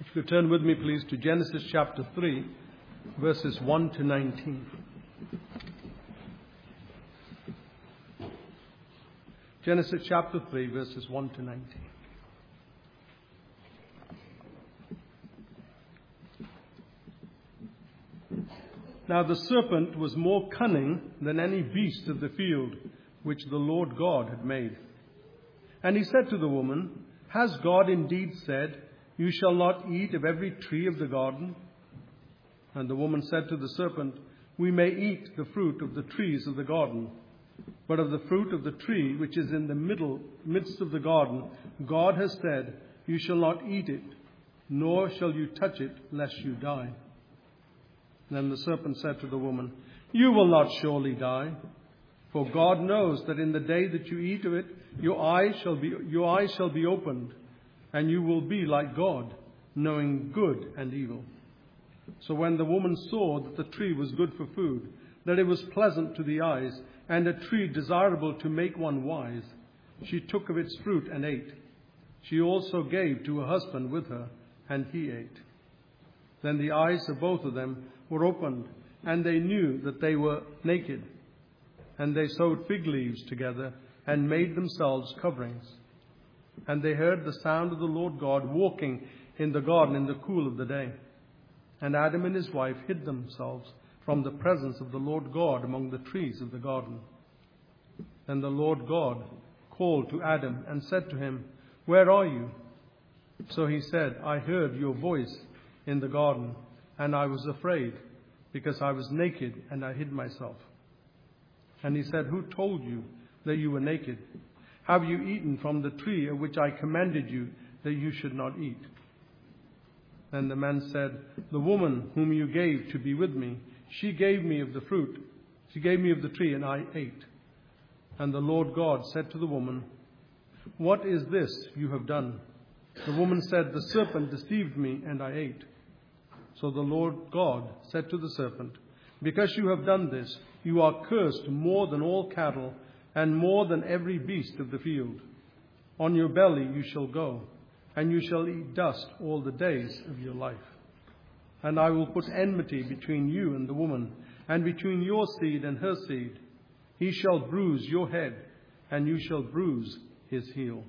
If you turn with me, please, to Genesis chapter 3, verses 1 to 19. Genesis chapter 3, verses 1 to 19. Now the serpent was more cunning than any beast of the field which the Lord God had made. And he said to the woman, Has God indeed said, You shall not eat of every tree of the garden? And the woman said to the serpent, We may eat the fruit of the trees of the garden. But of the fruit of the tree which is in the midst of the garden, God has said, You shall not eat it, nor shall you touch it, lest you die. Then the serpent said to the woman, You will not surely die, for God knows that in the day that you eat of it, your eyes shall be opened, and you will be like God, knowing good and evil. So when the woman saw that the tree was good for food, that it was pleasant to the eyes, and a tree desirable to make one wise, she took of its fruit and ate. She also gave to her husband with her, and he ate. Then the eyes of both of them were opened, and they knew that they were naked. And they sewed fig leaves together, and made themselves coverings. And they heard the sound of the Lord God walking in the garden in the cool of the day. And Adam and his wife hid themselves from the presence of the Lord God among the trees of the garden. Then the Lord God called to Adam and said to him, Where are you? So he said, I heard your voice in the garden, and I was afraid, because I was naked and I hid myself. And he said, Who told you that you were naked? Have you eaten from the tree of which I commanded you that you should not eat? And the man said, The woman whom you gave to be with me, she gave me of the fruit. She gave me of the tree, and I ate. And the Lord God said to the woman, What is this you have done? The woman said, The serpent deceived me, and I ate. So the Lord God said to the serpent, Because you have done this, you are cursed more than all cattle, and more than every beast of the field. On your belly you shall go, and you shall eat dust all the days of your life. And I will put enmity between you and the woman, and between your seed and her seed. He shall bruise your head, and you shall bruise his heel.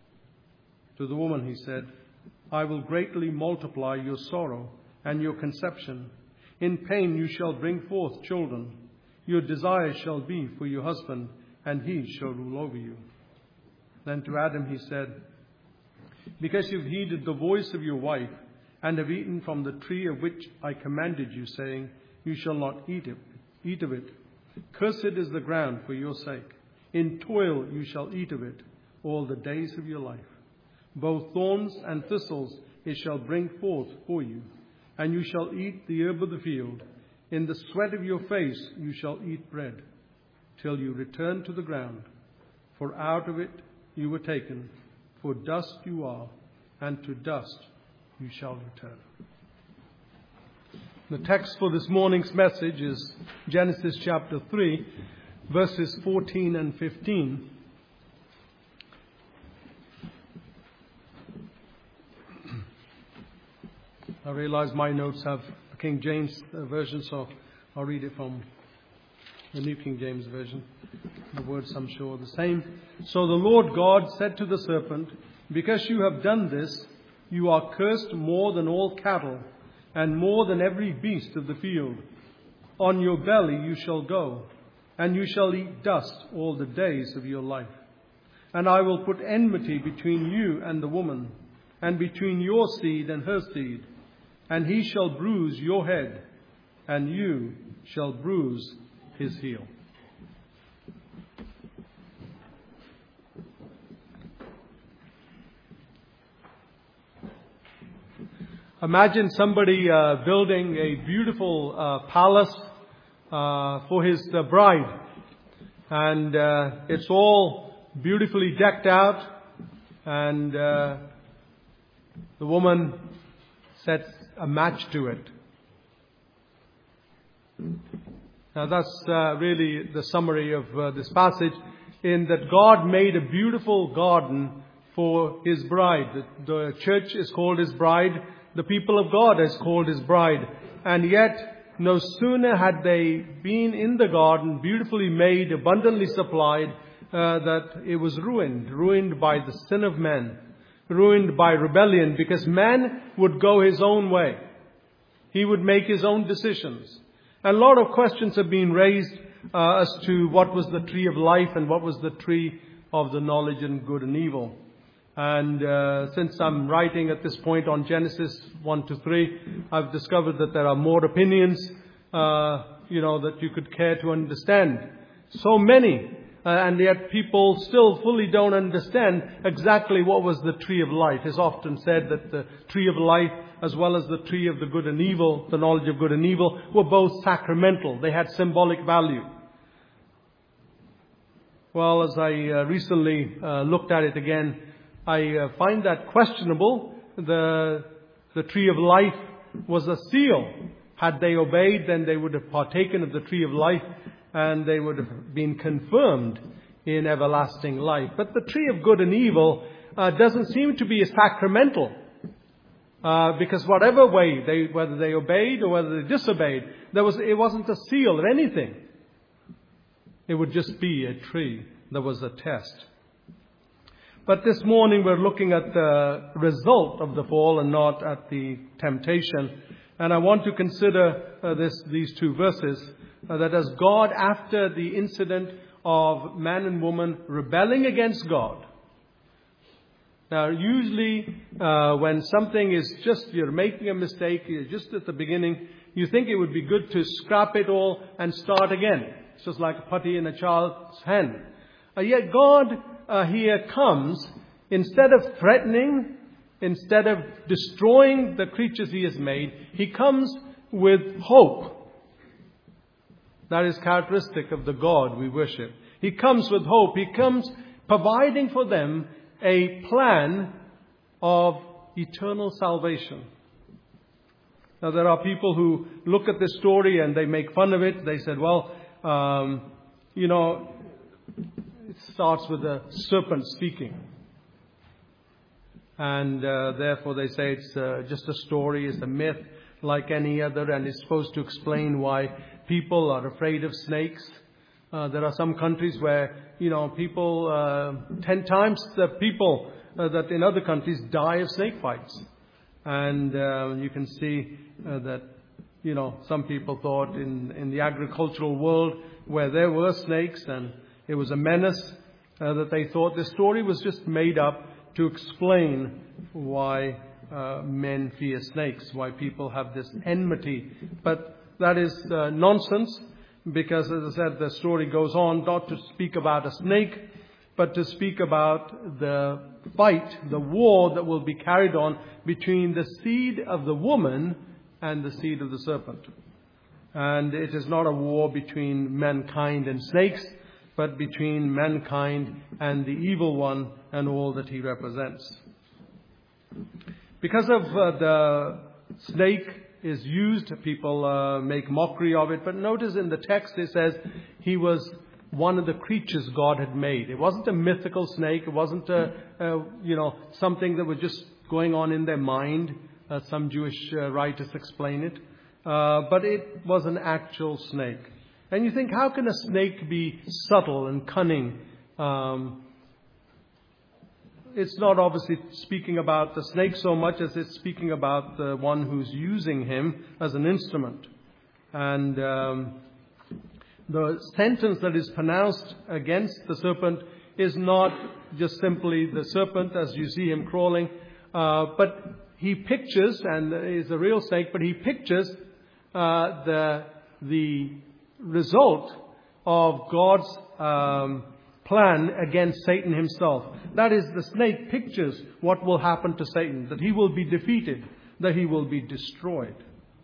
To the woman he said, I will greatly multiply your sorrow and your conception. In pain you shall bring forth children. Your desire shall be for your husband, and he shall rule over you. Then to Adam he said, Because you've heeded the voice of your wife, and have eaten from the tree of which I commanded you, saying, You shall not eat of it. Cursed is the ground for your sake. In toil you shall eat of it all the days of your life. Both thorns and thistles it shall bring forth for you, and you shall eat the herb of the field. In the sweat of your face you shall eat bread, till you return to the ground. For out of it you were taken, for dust you are, and to dust you shall return. The text for this morning's message is Genesis chapter 3, verses 14 and 15. I realize my notes have the King James version, so I'll read it from the New King James Version. The words, I'm sure, are the same. So the Lord God said to the serpent, Because you have done this, you are cursed more than all cattle, and more than every beast of the field. On your belly you shall go, and you shall eat dust all the days of your life. And I will put enmity between you and the woman, and between your seed and her seed. And he shall bruise your head, and you shall bruise his heel. Imagine somebody building a beautiful palace for his bride. And it's all beautifully decked out. And the woman sets a match to it. Now that's really the summary of this passage, in that God made a beautiful garden for His bride. The church is called His bride. The people of God is called His bride. And yet, no sooner had they been in the garden, beautifully made, abundantly supplied, that it was ruined by the sin of man, ruined by rebellion, because man would go his own way. He would make his own decisions. And a lot of questions have been raised as to what was the tree of life and what was the tree of the knowledge of good and evil. And since I'm writing at this point on Genesis 1 to 3, I've discovered that there are more opinions, that you could care to understand. So many. And yet people still fully don't understand exactly what was the tree of life. It's often said that the tree of life, as well as the tree of the good and evil, the knowledge of good and evil, were both sacramental. They had symbolic value. Well, as I recently looked at it again, I find that questionable. The tree of life was a seal. Had they obeyed, then they would have partaken of the tree of life, and they would have been confirmed in everlasting life. But the tree of good and evil doesn't seem to be sacramental. Because whatever way, whether they obeyed or whether they disobeyed, it wasn't a seal of anything. It would just be a tree. There was a test. But this morning we're looking at the result of the fall and not at the temptation. And I want to consider these two verses. That as God, after the incident of man and woman rebelling against God. Now, usually when something is you're making a mistake, you're just at the beginning, you think it would be good to scrap it all and start again. It's just like a putty in a child's hand. Yet God here comes, instead of threatening, instead of destroying the creatures He has made, He comes with hope. That is characteristic of the God we worship. He comes with hope. He comes providing for them a plan of eternal salvation. Now, there are people who look at this story and they make fun of it. They said, it starts with a serpent speaking. And therefore they say it's just a story, it's a myth like any other, and it's supposed to explain why people are afraid of snakes. There are some countries where, people, 10 times the people that in other countries die of snake bites. And you can see that, some people thought in the agricultural world where there were snakes and it was a menace, that they thought the story was just made up to explain why men fear snakes, why people have this enmity. But that is nonsense, because, as I said, the story goes on not to speak about a snake, but to speak about the fight, the war that will be carried on between the seed of the woman and the seed of the serpent. And it is not a war between mankind and snakes, but between mankind and the evil one and all that he represents. Because of the snake is used, people make mockery of it. But notice in the text it says he was one of the creatures God had made. It wasn't a mythical snake. It wasn't something that was just going on in their mind. Some Jewish writers explain it. But it was an actual snake. And you think, how can a snake be subtle and cunning? It's not obviously speaking about the snake so much as it's speaking about the one who's using him as an instrument. And the sentence that is pronounced against the serpent is not just simply the serpent as you see him crawling, but he pictures, and is a real snake, but he pictures the result of God's plan against Satan himself. That is, the snake pictures what will happen to Satan, that he will be defeated, that he will be destroyed.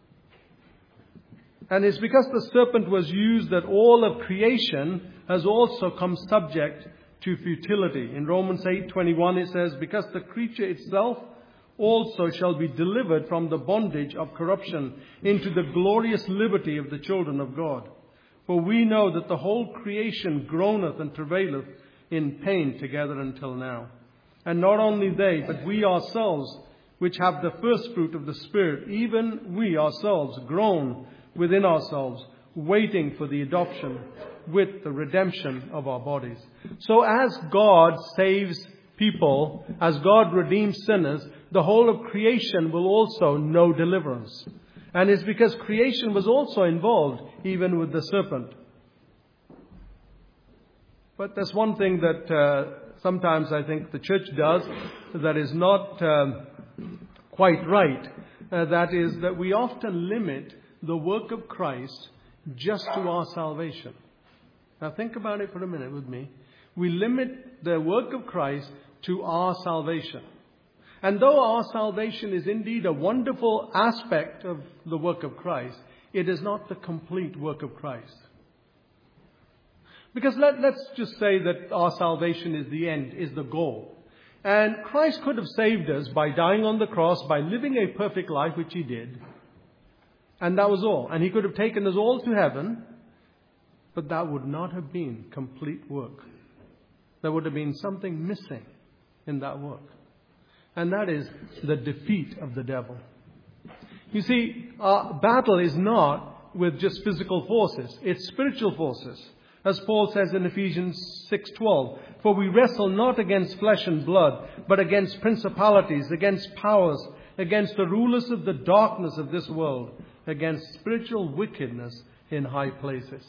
And it's because the serpent was used that all of creation has also come subject to futility. In Romans 8:21 it says, because the creature itself also shall be delivered from the bondage of corruption into the glorious liberty of the children of God. For we know that the whole creation groaneth and travaileth in pain together until now. And not only they, but we ourselves, which have the first fruit of the Spirit, even we ourselves groan within ourselves, waiting for the adoption with the redemption of our bodies. So as God saves people, as God redeems sinners, the whole of creation will also know deliverance. And it's because creation was also involved, even with the serpent. But there's one thing that sometimes I think the church does that is not quite right. That is that we often limit the work of Christ just to our salvation. Now think about it for a minute with me. We limit the work of Christ to our salvation. And though our salvation is indeed a wonderful aspect of the work of Christ, it is not the complete work of Christ. Because let's just say that our salvation is the end, is the goal. And Christ could have saved us by dying on the cross, by living a perfect life, which He did. And that was all. And He could have taken us all to heaven, but that would not have been complete work. There would have been something missing in that work. And that is the defeat of the devil. You see, our battle is not with just physical forces. It's spiritual forces. As Paul says in Ephesians 6:12, for we wrestle not against flesh and blood, but against principalities, against powers, against the rulers of the darkness of this world, against spiritual wickedness in high places.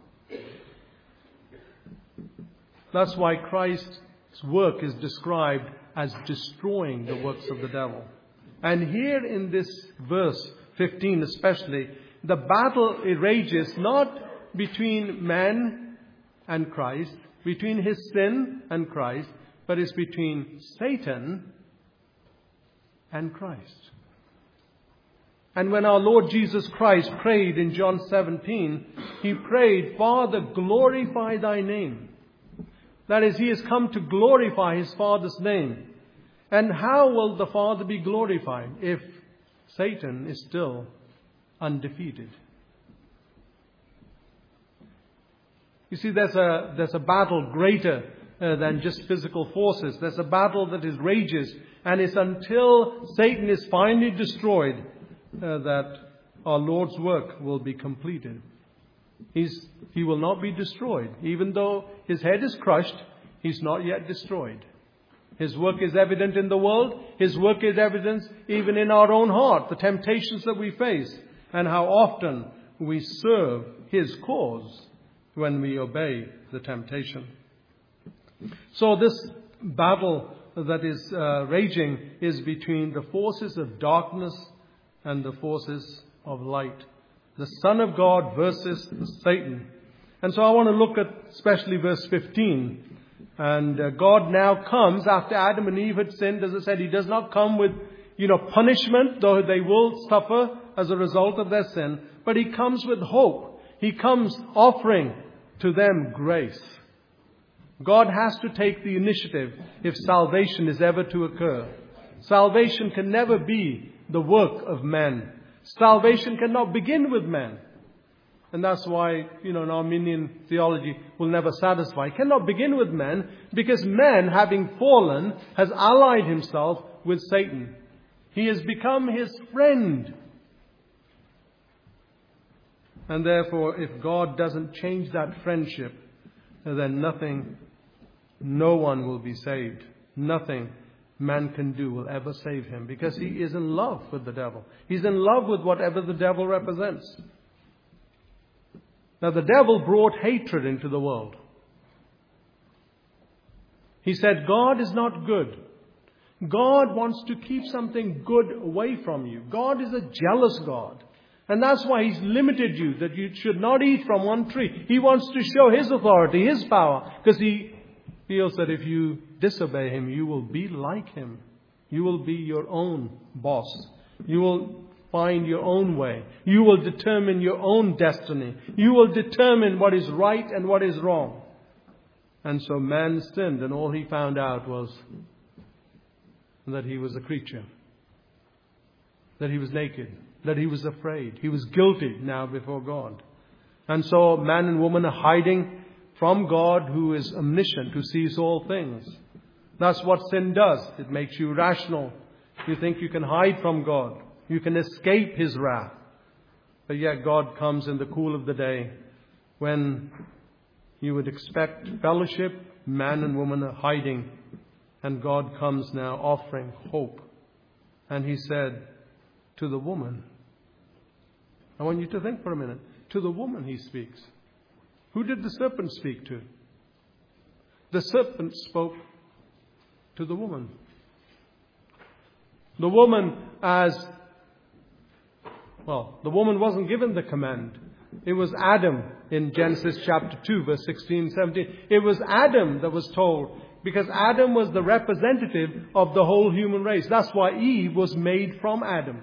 That's why Christ's work is described as destroying the works of the devil. And here in this verse 15 especially, the battle rages not between man and Christ, between his sin and Christ, but it's between Satan and Christ. And when our Lord Jesus Christ prayed in John 17, He prayed, Father, glorify Thy name. That is, He has come to glorify His Father's name. And how will the Father be glorified if Satan is still undefeated? You see, there's a battle greater than just physical forces. There's a battle that is rages, and it's until Satan is finally destroyed that our Lord's work will be completed. He will not be destroyed. Even though His head is crushed, He's not yet destroyed. His work is evident in the world. His work is evident even in our own heart, the temptations that we face, and how often we serve His cause when we obey the temptation. So this battle that is raging is between the forces of darkness and the forces of light. The Son of God versus Satan. And so I want to look at especially verse 15. And God now comes after Adam and Eve had sinned. As I said, He does not come with, punishment, though they will suffer as a result of their sin. But He comes with hope. He comes offering to them grace. God has to take the initiative if salvation is ever to occur. Salvation can never be the work of men. Salvation cannot begin with men. And that's why, in Arminian theology, will never satisfy. It cannot begin with men because man, having fallen, has allied himself with Satan. He has become his friend. And therefore, if God doesn't change that friendship, then no one will be saved. Nothing man can do will ever save him because he is in love with the devil. He's in love with whatever the devil represents. Now, the devil brought hatred into the world. He said, God is not good. God wants to keep something good away from you. God is a jealous God. And that's why He's limited you, that you should not eat from one tree. He wants to show His authority, His power, because He feels that if you disobey Him, you will be like Him. You will be your own boss. You will find your own way. You will determine your own destiny. You will determine what is right and what is wrong. And so man sinned, and all he found out was that he was a creature, that he was naked, that he was afraid. He was guilty now before God. And so man and woman are hiding from God, who is omniscient, who sees all things. That's what sin does. It makes you rational. You think you can hide from God. You can escape His wrath. But yet God comes in the cool of the day when you would expect fellowship, man and woman are hiding, and God comes now offering hope. And He said to the woman, I want you to think for a minute, to the woman He speaks. Who did the serpent speak to? The serpent spoke to the woman. The woman the woman wasn't given the command. It was Adam in Genesis chapter 2, verse 16, 17. It was Adam that was told, because Adam was the representative of the whole human race. That's why Eve was made from Adam.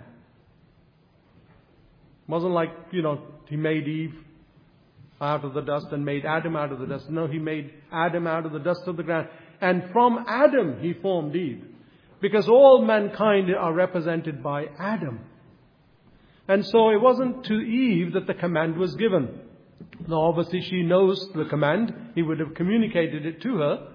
It wasn't like, He made Eve out of the dust and made Adam out of the dust. No, He made Adam out of the dust of the ground. And from Adam He formed Eve. Because all mankind are represented by Adam. And so it wasn't to Eve that the command was given. Now obviously she knows the command. He would have communicated it to her.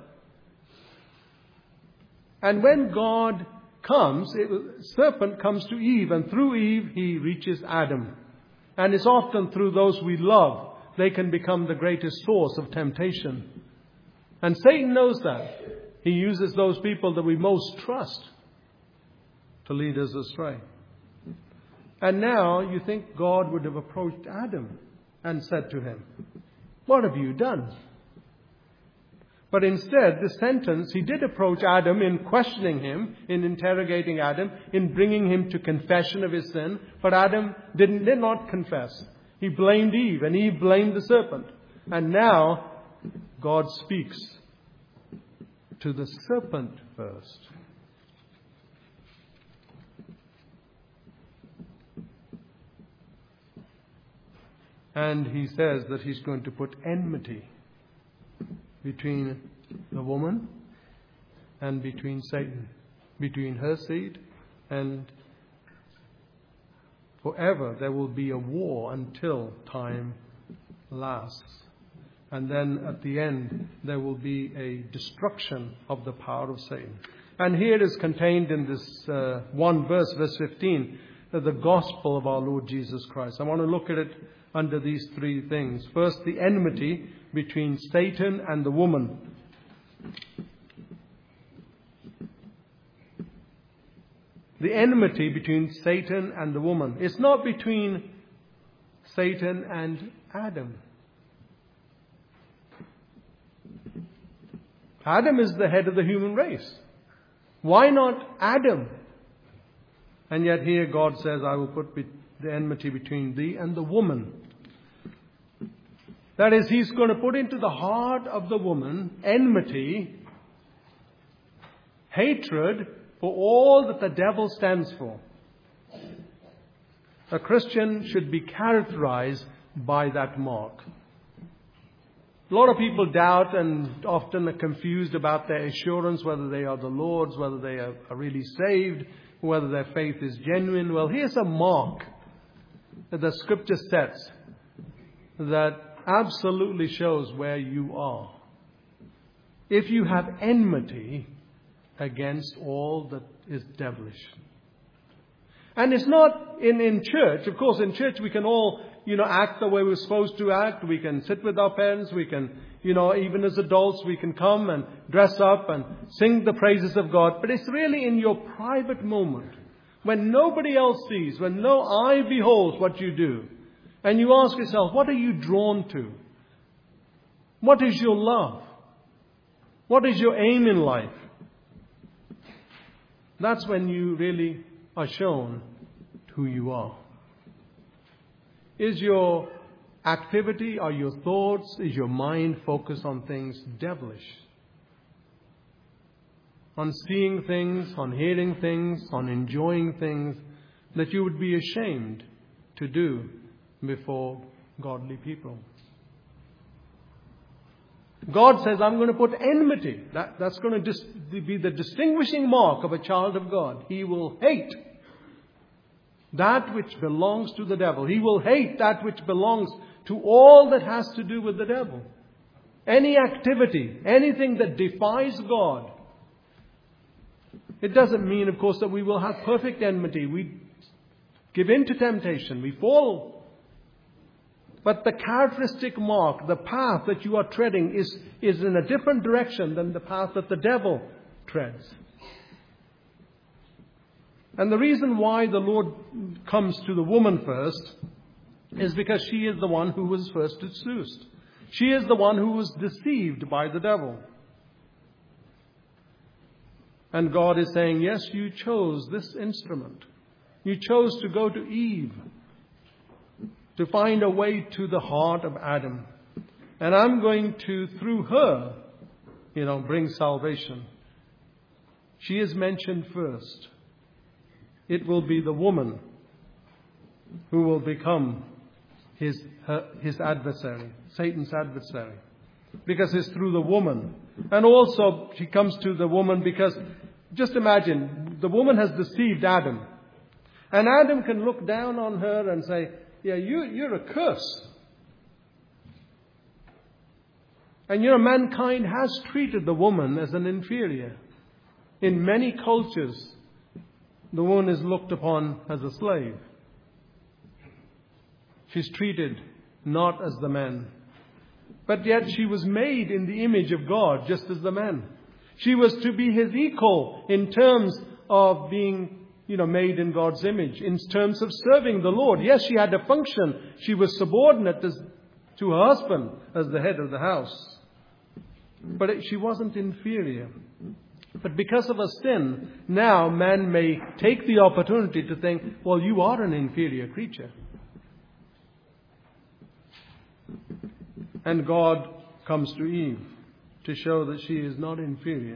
And when God comes, serpent comes to Eve, and through Eve he reaches Adam. And it's often through those we love, they can become the greatest source of temptation. And Satan knows that. He uses those people that we most trust to lead us astray. And now you think God would have approached Adam and said to him, what have you done? But instead, this sentence, He did approach Adam in questioning him, in interrogating Adam, in bringing him to confession of his sin. But Adam did not confess. He blamed Eve, and Eve blamed the serpent. And now God speaks to the serpent first. And He says that He's going to put enmity between the woman and between Satan, between her seed, and forever there will be a war until time lasts. And then at the end there will be a destruction of the power of Satan. And here it is contained in this one verse, verse 15, the gospel of our Lord Jesus Christ. I want to look at it under these three things. First, the enmity between Satan and the woman. The enmity between Satan and the woman. It's not between Satan and Adam. Adam is the head of the human race. Why not Adam? And yet here God says, I will put the enmity between thee and the woman. That is, He's going to put into the heart of the woman enmity, hatred for all that the devil stands for. A Christian should be characterized by that mark. A lot of people doubt and often are confused about their assurance, whether they are the Lord's, whether they are really saved, whether their faith is genuine. Well, here's a mark that the Scripture sets that absolutely shows where you are. If you have enmity against all that is devilish. And it's not in church. Of course, in church we can all, act the way we're supposed to act. We can sit with our parents. We can, even as adults, we can come and dress up and sing the praises of God. But it's really in your private moment, when nobody else sees, when no eye beholds what you do. And you ask yourself, what are you drawn to? What is your love? What is your aim in life? That's when you really are shown who you are. Is your activity, are your thoughts, is your mind focused on things devilish? On seeing things, on hearing things, on enjoying things that you would be ashamed to do before godly people. God says, I'm going to put enmity. That's going to be the distinguishing mark of a child of God. He will hate that which belongs to the devil. He will hate that which belongs to all that has to do with the devil. Any activity, anything that defies God, It doesn't mean, of course, that we will have perfect enmity. We give in to temptation. We fall. But the characteristic mark, the path that you are treading is in a different direction than the path that the devil treads. And the reason why the Lord comes to the woman first is because she is the one who was first seduced. She is the one who was deceived by the devil. And God is saying, yes, you chose this instrument. You chose to go to Eve, to find a way to the heart of Adam. And I'm going to, through her, bring salvation. She is mentioned first. It will be the woman who will become his adversary, Satan's adversary. Because it's through the woman. And also she comes to the woman because, just imagine, the woman has deceived Adam. And Adam can look down on her and say, yeah, you're a curse. And mankind has treated the woman as an inferior. In many cultures, the woman is looked upon as a slave. She's treated not as the man. But yet she was made in the image of God, just as the man. She was to be his equal in terms of being, made in God's image, in terms of serving the Lord. Yes, she had a function. She was subordinate to her husband as the head of the house. But she wasn't inferior. But because of a sin, now man may take the opportunity to think, well, you are an inferior creature. And God comes to Eve to show that she is not inferior.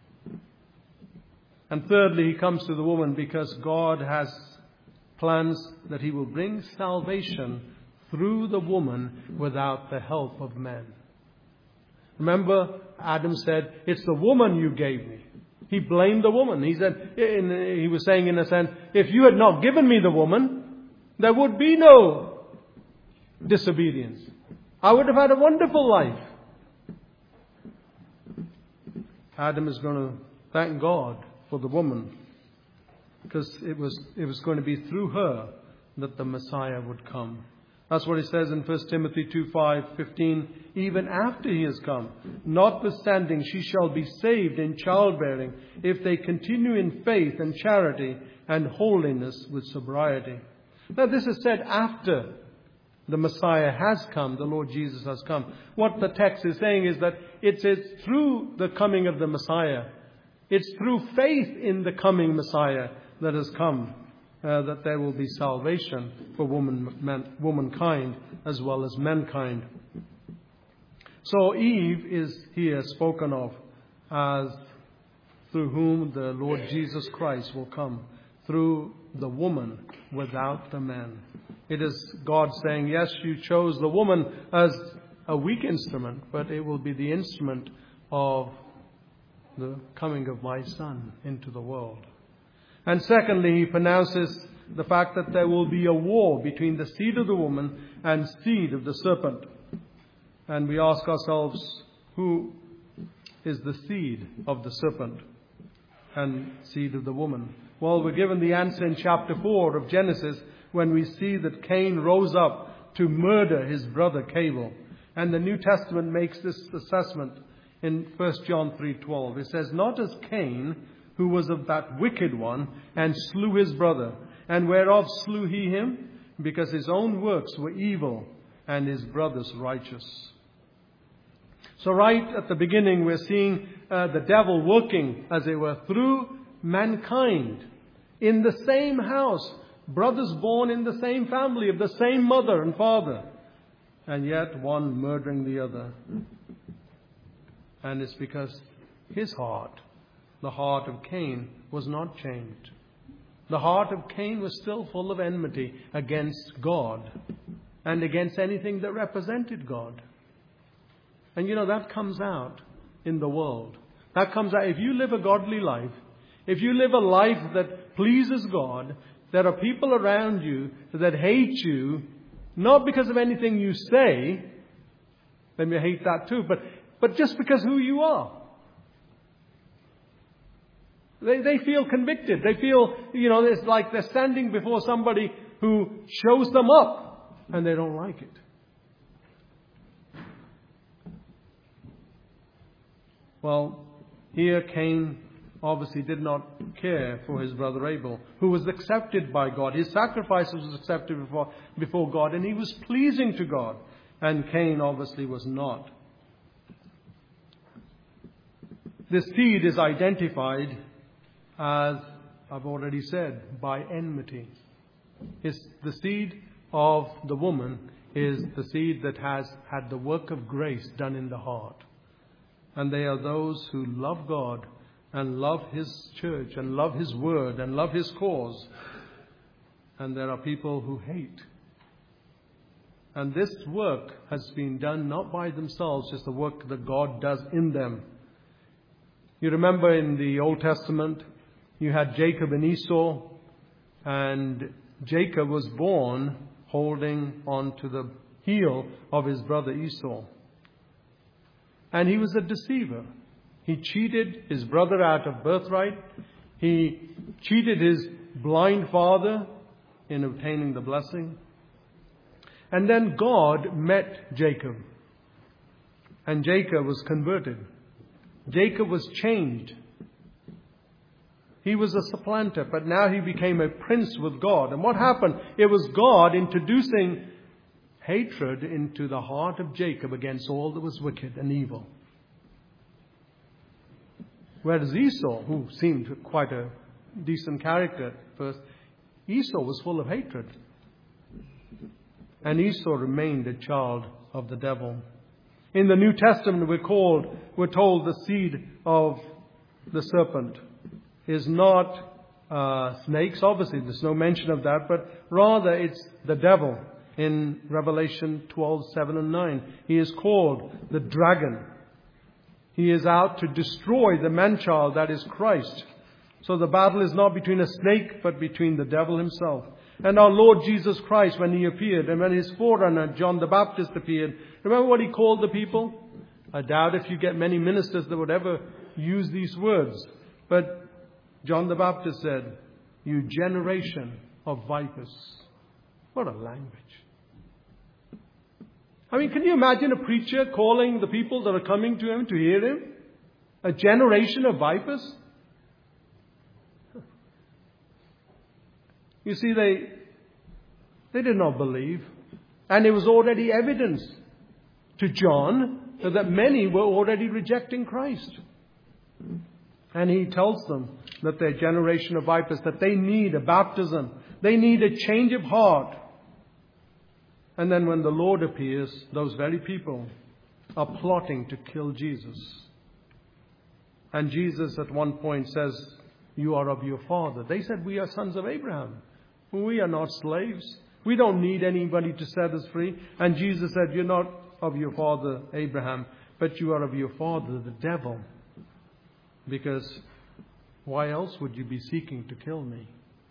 And thirdly, he comes to the woman because God has plans that he will bring salvation through the woman without the help of man. Remember, Adam said, it's the woman you gave me. He blamed the woman. He said, he was saying in a sense, if you had not given me the woman, there would be no disobedience. I would have had a wonderful life. Adam is going to thank God for the woman, because it was going to be through her that the Messiah would come. That's what he says in 1 Timothy 2:5-15. Even after he has come, notwithstanding she shall be saved in childbearing, if they continue in faith and charity and holiness with sobriety. Now this is said after the Messiah has come, the Lord Jesus has come. What the text is saying is that it's through the coming of the Messiah, it's through faith in the coming Messiah that has come, that there will be salvation for womankind as well as mankind. So Eve is here spoken of as through whom the Lord Jesus Christ will come, through the woman without the man. It is God saying, yes, you chose the woman as a weak instrument, but it will be the instrument of the coming of my Son into the world. And secondly, he pronounces the fact that there will be a war between the seed of the woman and seed of the serpent. And we ask ourselves, who is the seed of the serpent and seed of the woman? Well, we're given the answer in chapter 4 of Genesis when we see that Cain rose up to murder his brother Abel. And the New Testament makes this assessment in 1 John 3:12. It says, not as Cain, who was of that wicked one, and slew his brother. And whereof slew he him? Because his own works were evil, and his brother's righteous. So right at the beginning, we're seeing the devil working, as it were, through mankind. In the same house, brothers born in the same family, of the same mother and father. And yet one murdering the other. And it's because his heart, the heart of Cain, was not changed. The heart of Cain was still full of enmity against God and against anything that represented God. And that comes out in the world. That comes out. If you live a godly life, if you live a life that pleases God, there are people around you that hate you, not because of anything you say. They may hate that too, but just because who you are. They feel convicted. They feel, it's like they're standing before somebody who shows them up and they don't like it. Well, here Cain obviously did not care for his brother Abel, who was accepted by God. His sacrifice was accepted before God, and he was pleasing to God. And Cain obviously was not. This seed is identified, as I've already said, by enmity. The seed of the woman is the seed that has had the work of grace done in the heart. And they are those who love God and love His church and love His word and love His cause. And there are people who hate. And this work has been done not by themselves, it's the work that God does in them. You remember in the Old Testament, you had Jacob and Esau, and Jacob was born holding on to the heel of his brother Esau. And he was a deceiver. He cheated his brother out of birthright. He cheated his blind father in obtaining the blessing. And then God met Jacob. And Jacob was converted. Jacob was changed. He was a supplanter, but now he became a prince with God. And what happened? It was God introducing hatred into the heart of Jacob against all that was wicked and evil. Whereas Esau, who seemed quite a decent character at first, Esau was full of hatred. And Esau remained a child of the devil. In the New Testament, we're told the seed of the serpent is not snakes. Obviously, there's no mention of that, but rather it's the devil. In Revelation 12:7 and 9, he is called the dragon. He is out to destroy the man-child that is Christ. So the battle is not between a snake, but between the devil himself. And our Lord Jesus Christ, when He appeared, and when His forerunner, John the Baptist, appeared, remember what He called the people? I doubt if you get many ministers that would ever use these words. But John the Baptist said, "You generation of vipers." What a language. I mean, can you imagine a preacher calling the people that are coming to him to hear him a generation of vipers? You see, they did not believe. And it was already evidence to John that many were already rejecting Christ. And he tells them that they're a generation of vipers, that they need a baptism. They need a change of heart. And then when the Lord appears, those very people are plotting to kill Jesus. And Jesus at one point says, "You are of your father." They said, "We are sons of Abraham. We are not slaves. We don't need anybody to set us free." And Jesus said, "You're not of your father Abraham, but you are of your father the devil. Because why else would you be seeking to kill me?"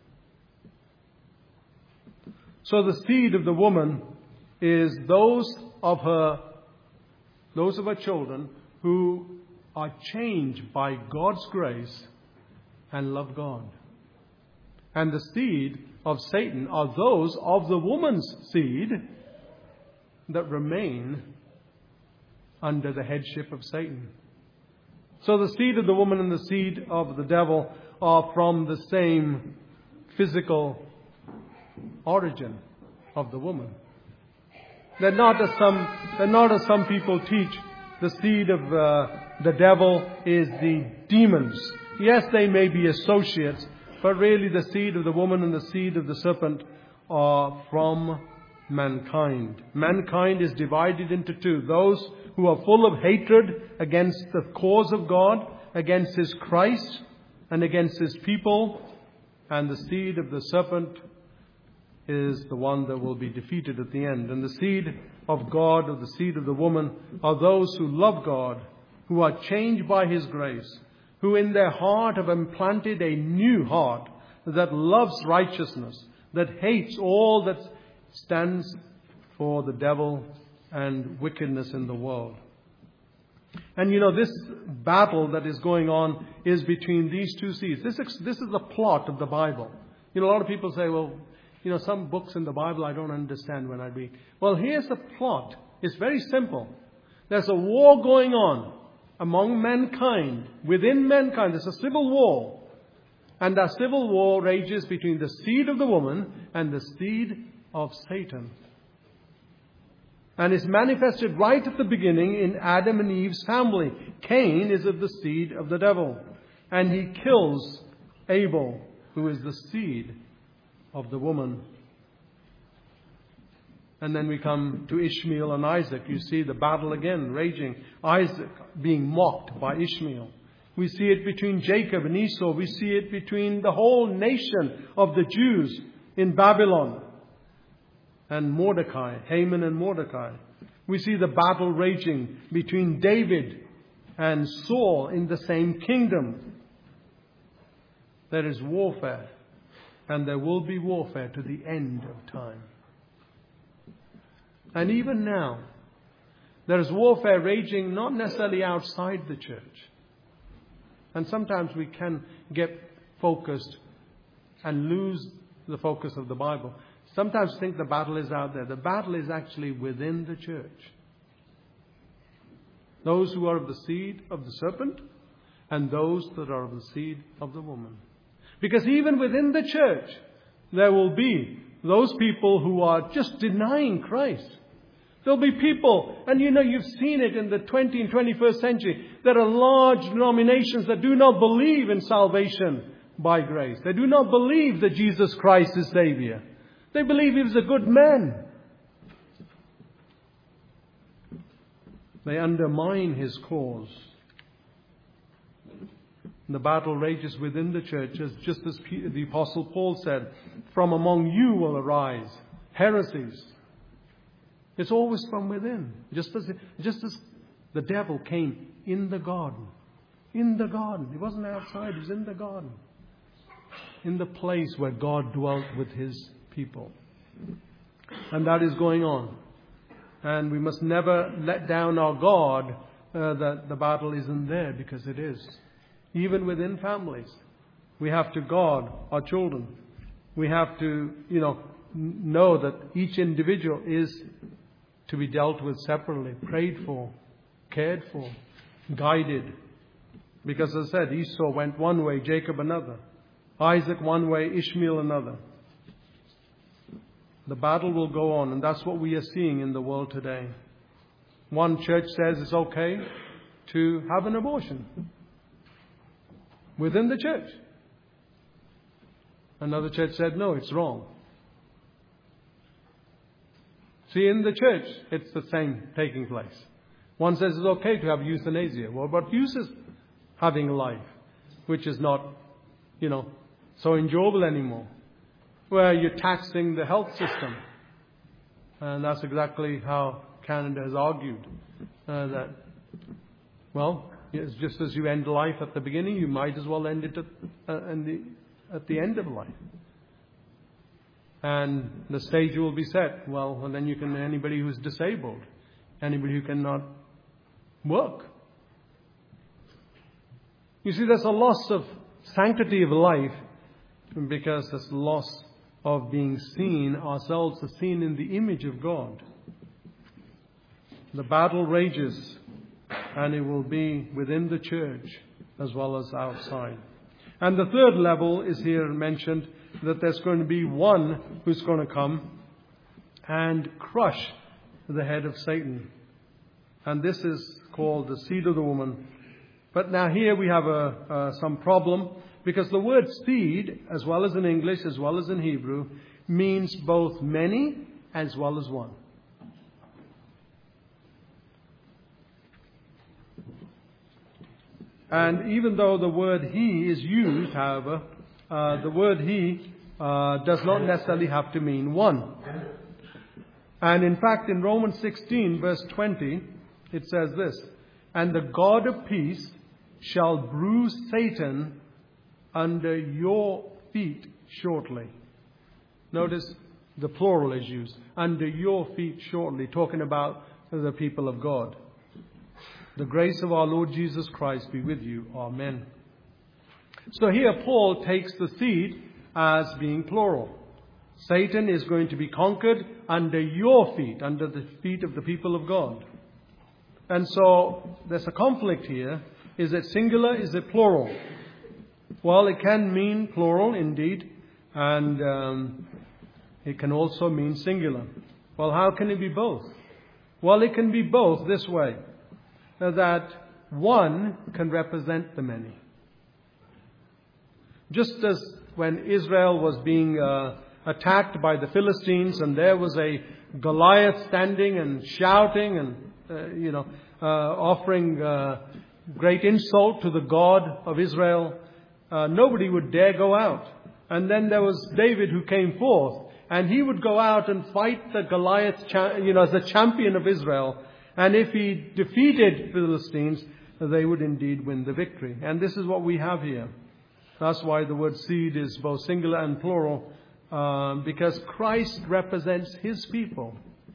So the seed of the woman is those of her children who are changed by God's grace and love God. And the seed of Satan are those of the woman's seed that remain under the headship of Satan. So the seed of the woman and the seed of the devil are from the same physical origin of the woman. They're not as some people teach. The seed of the devil is the demons. Yes, they may be associates, but really the seed of the woman and the seed of the serpent are from mankind. Mankind is divided into two. Those who are full of hatred against the cause of God, against His Christ, and against His people. And the seed of the serpent is the one that will be defeated at the end. And the seed of God, or the seed of the woman, are those who love God, who are changed by His grace, who in their heart have implanted a new heart that loves righteousness, that hates all that stands for the devil and wickedness in the world. And this battle that is going on is between these two seas. This is the plot of the Bible. A lot of people say, well, some books in the Bible I don't understand when I read. Well, here's the plot. It's very simple. There's a war going on among mankind, within mankind. There's a civil war. And that civil war rages between the seed of the woman and the seed of Satan. And is manifested right at the beginning in Adam and Eve's family. Cain is of the seed of the devil. And he kills Abel, who is the seed of the woman. And then we come to Ishmael and Isaac. You see the battle again raging. Isaac being mocked by Ishmael. We see it between Jacob and Esau. We see it between the whole nation of the Jews in Babylon. And Mordecai, Haman and Mordecai. We see the battle raging between David and Saul in the same kingdom. There is warfare, and there will be warfare to the end of time. And even now, there is warfare raging not necessarily outside the church. And sometimes we can get focused and lose the focus of the Bible. Sometimes think the battle is out there. The battle is actually within the church. Those who are of the seed of the serpent and those that are of the seed of the woman. Because even within the church, there will be those people who are just denying Christ. There'll be people, and you've seen it in the 20th and 21st century. There are large denominations that do not believe in salvation by grace. They do not believe that Jesus Christ is Savior. They believe He was a good man. They undermine His cause. The battle rages within the church, just as the Apostle Paul said, from among you will arise heresies. It's always from within. Just as the devil came in the garden. In the garden. He wasn't outside, he was in the garden. In the place where God dwelt with His people. And that is going on. And we must never let down our guard that the battle isn't there, because it is. Even within families. We have to guard our children. We have to, know that each individual is to be dealt with separately, prayed for, cared for, guided. Because as I said, Esau went one way, Jacob another. Isaac one way, Ishmael another. The battle will go on, and that's what we are seeing in the world today. One church says it's okay to have an abortion within the church. Another church said, no, it's wrong. See, in the church, it's the same taking place. One says it's okay to have euthanasia. Well, what use is having a life which is not, so enjoyable anymore? Where you're taxing the health system. And that's exactly how Canada has argued. That, it's just as you end life at the beginning, you might as well end it at the end of life. And the stage will be set. Well, then anybody who's disabled, anybody who cannot work. You see, there's a loss of sanctity of life because there's loss of being seen, ourselves are seen in the image of God. The battle rages, and it will be within the church as well as outside. And the third level is here mentioned, that there's going to be one who's going to come and crush the head of Satan. And this is called the seed of the woman. But now here we have some problem, because the word seed, as well as in English, as well as in Hebrew, means both many as well as one. And even though the word he is used, however, the word he does not necessarily have to mean one. And in fact, in Romans 16, verse 20, it says this, and the God of peace shall bruise Satan under your feet shortly. Notice the plural is used. Under your feet shortly, talking about the people of God. The grace of our Lord Jesus Christ be with you. Amen. So here Paul takes the seed as being plural. Satan is going to be conquered under your feet, under the feet of the people of God. And so there's a conflict here. Is it singular? Is it plural? Well, it can mean plural indeed, and it can also mean singular. Well, how can it be both? Well, it can be both this way, that one can represent the many. Just as when Israel was being attacked by the Philistines, and there was a Goliath standing and shouting and, offering great insult to the God of Israel, nobody would dare go out. And then there was David who came forth, and he would go out and fight the Goliath, as the champion of Israel. And if he defeated the Philistines, they would indeed win the victory. And this is what we have here. That's why the word seed is both singular and plural, because Christ represents His people.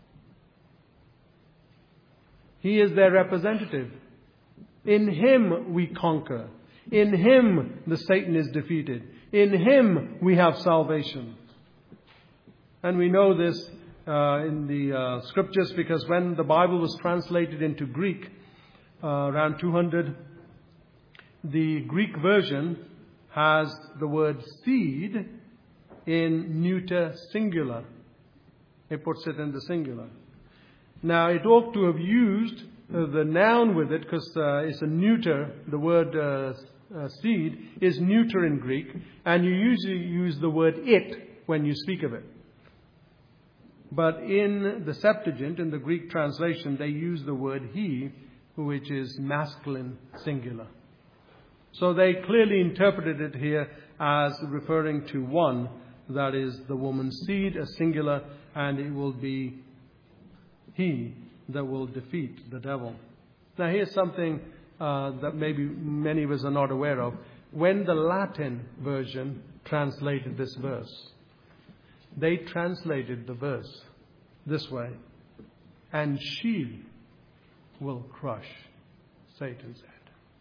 He is their representative. In Him we conquer. In Him the Satan is defeated. In Him we have salvation. And we know this in the Scriptures, because when the Bible was translated into Greek around 200, the Greek version has the word seed in neuter singular. It puts it in the singular. Now, it ought to have used the noun with it, because it's a neuter. The word seed is neuter in Greek, and you usually use the word it when you speak of it. But in the Septuagint, in the Greek translation, they use the word he, which is masculine singular. So they clearly interpreted it here as referring to one, that is the woman's seed, a singular, and it will be he that will defeat the devil. Now here's something that maybe many of us are not aware of. When the Latin version translated this verse, they translated the verse this way: and she will crush Satan's head.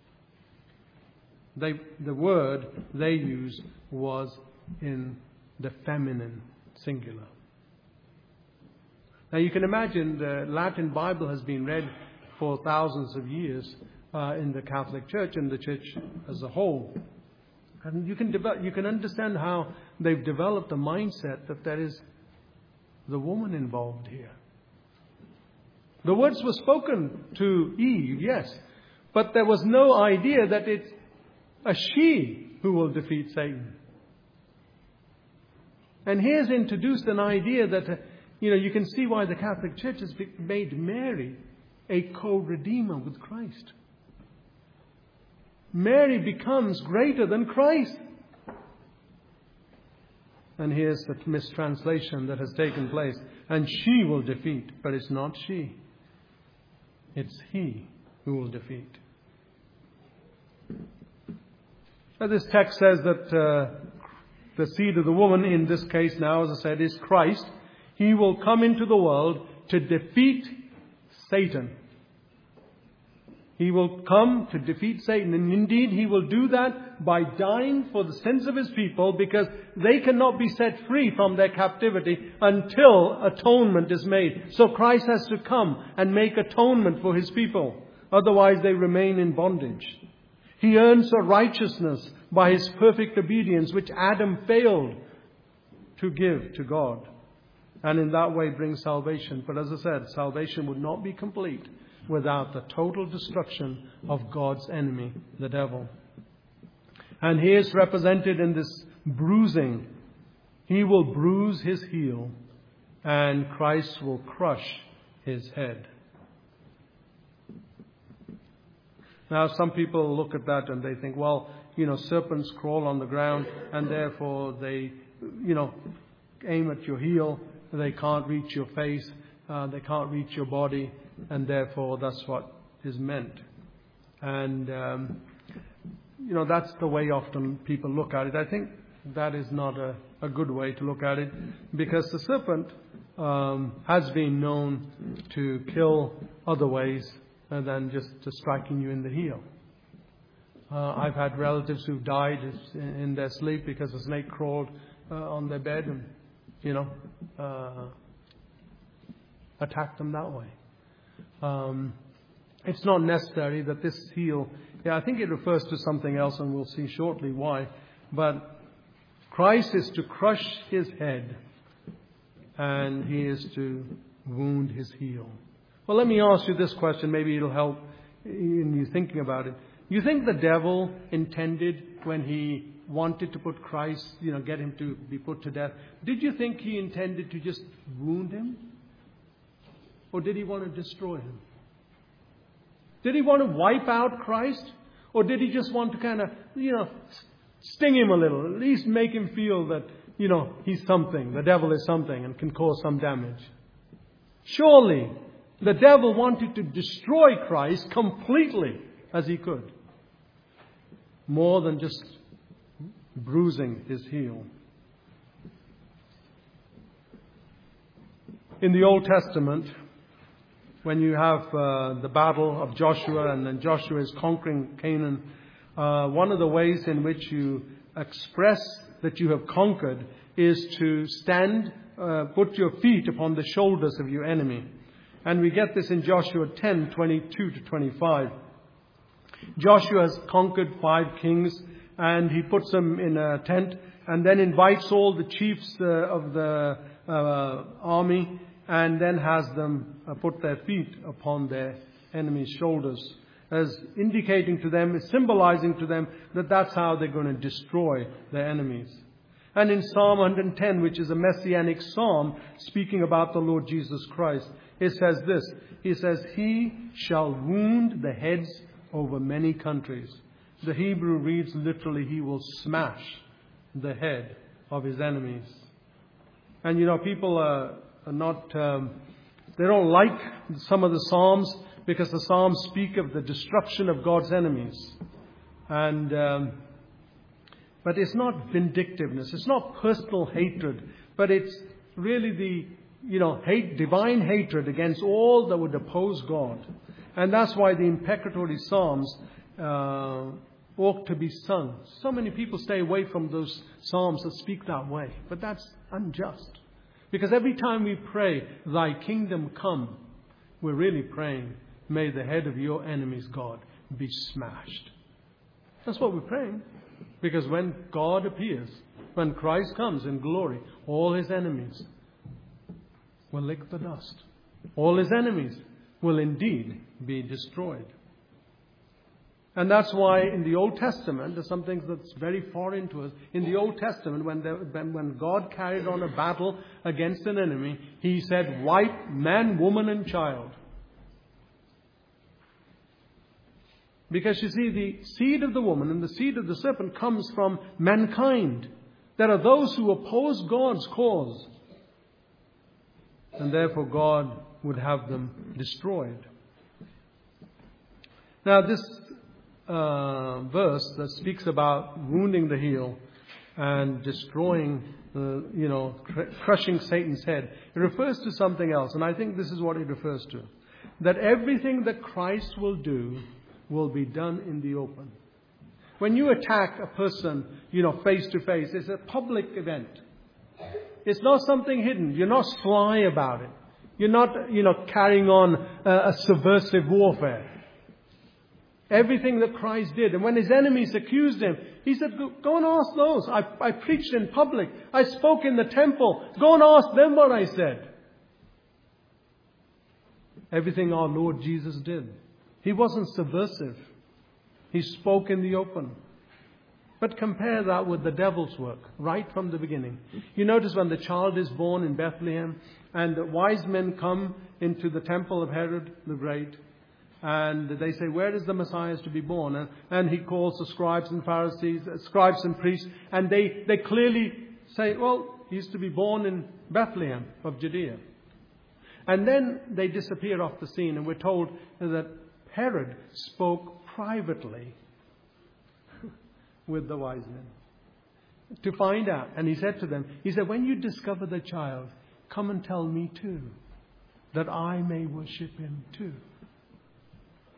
The word they used was in the feminine singular. Now you can imagine the Latin Bible has been read for thousands of years in the Catholic Church and the Church as a whole. And you can understand how they've developed a mindset that there is the woman involved here. The words were spoken to Eve, yes, but there was no idea that it's a she who will defeat Satan. And here's introduced an idea that, you can see why the Catholic Church has made Mary a co-redeemer with Christ. Mary becomes greater than Christ. And here's the mistranslation that has taken place. And she will defeat, but it's not she. It's he who will defeat. Now this text says that the seed of the woman, in this case now, as I said, is Christ. He will come into the world to defeat Satan. He will come to defeat Satan. And indeed, He will do that by dying for the sins of His people, because they cannot be set free from their captivity until atonement is made. So Christ has to come and make atonement for His people. Otherwise, they remain in bondage. He earns a righteousness by His perfect obedience, which Adam failed to give to God. And in that way brings salvation. But as I said, salvation would not be complete without the total destruction of God's enemy, the devil. And he is represented in this bruising. He will bruise his heel, and Christ will crush his head. Now, some people look at that and they think, well, serpents crawl on the ground, and therefore they, aim at your heel. They can't reach your face. They can't reach your body. And therefore, that's what is meant. And, that's the way often people look at it. I think that is not a good way to look at it, because the serpent has been known to kill other ways. than just striking you in the heel. I've had relatives who died in their sleep because a snake crawled on their bed and, attacked them that way. It's not necessary that this heel, I think it refers to something else, and we'll see shortly why. But Christ is to crush his head, and he is to wound his heel. Well, let me ask you this question. Maybe it'll help in you thinking about it. You think the devil intended, when he wanted to put Christ, get him to be put to death, did you think he intended to just wound him? Or did he want to destroy him? Did he want to wipe out Christ? Or did he just want to kind of, sting him a little, at least make him feel that, he's something, the devil is something and can cause some damage? Surely, the devil wanted to destroy Christ completely as he could, more than just bruising his heel. In the Old Testament, when you have the battle of Joshua and then Joshua is conquering Canaan, one of the ways in which you express that you have conquered is to stand, put your feet upon the shoulders of your enemy. And we get this in Joshua 10:22-25. Joshua has conquered 5 kings, and he puts them in a tent and then invites all the chiefs of the army, and then has them put their feet upon their enemy's shoulders, as indicating to them, symbolizing to them that that's how they're going to destroy their enemies. And in Psalm 110, which is a messianic psalm speaking about the Lord Jesus Christ, it says this. He says, "He shall wound the heads over many countries." The Hebrew reads literally, he will smash the head of his enemies. And people are not, they don't like some of the Psalms because the Psalms speak of the destruction of God's enemies. And, but it's not vindictiveness. It's not personal hatred, but it's really the, divine hatred against all that would oppose God. And that's why the imprecatory Psalms ought to be sung. So many people stay away from those Psalms that speak that way. But that's unjust. Because every time we pray, "Thy kingdom come," we're really praying, "May the head of your enemies, God, be smashed." That's what we're praying. Because when God appears, when Christ comes in glory, all his enemies will lick the dust. All his enemies will indeed be destroyed. And that's why in the Old Testament, there's something that's very foreign to us. In the Old Testament, when God carried on a battle against an enemy, he said, "Wipe man, woman, and child." Because you see, the seed of the woman and the seed of the serpent comes from mankind. There are those who oppose God's cause. And therefore God would have them destroyed. Now this verse that speaks about wounding the heel and destroying, crushing Satan's head, it refers to something else. And I think this is what it refers to. That everything that Christ will do will be done in the open. When you attack a person, face to face, it's a public event. It's not something hidden. You're not sly about it. You're not, carrying on a subversive warfare. Everything that Christ did. And when his enemies accused him, he said, go and ask those. I preached in public. I spoke in the temple. Go and ask them what I said. Everything our Lord Jesus did. He wasn't subversive. He spoke in the open. But compare that with the devil's work right from the beginning. You notice when the child is born in Bethlehem and the wise men come into the temple of Herod the Great, and they say, "Where is the Messiah to be born?" And he calls the scribes and Pharisees, scribes and priests, and they clearly say, "Well, he's to be born in Bethlehem of Judea." And then they disappear off the scene, and we're told that Herod spoke privately with the wise men to find out. And he said to them, "When you discover the child, come and tell me too, that I may worship him too."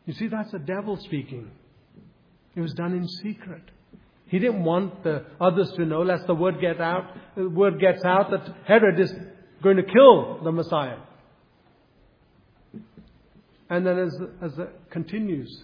You see, that's the devil speaking. It was done in secret. He didn't want the others to know, lest the word gets out that Herod is going to kill the Messiah. And then as it continues,